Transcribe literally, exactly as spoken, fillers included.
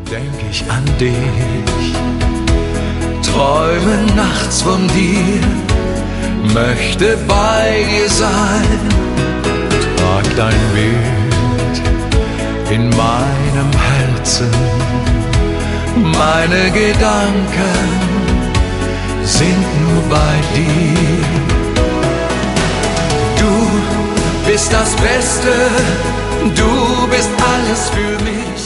denk ich an dich, träume nachts von dir, möchte bei dir sein, trag dein Bild in meinem Herzen, meine Gedanken sind nur bei dir. Du bist das Beste, du bist alles für mich.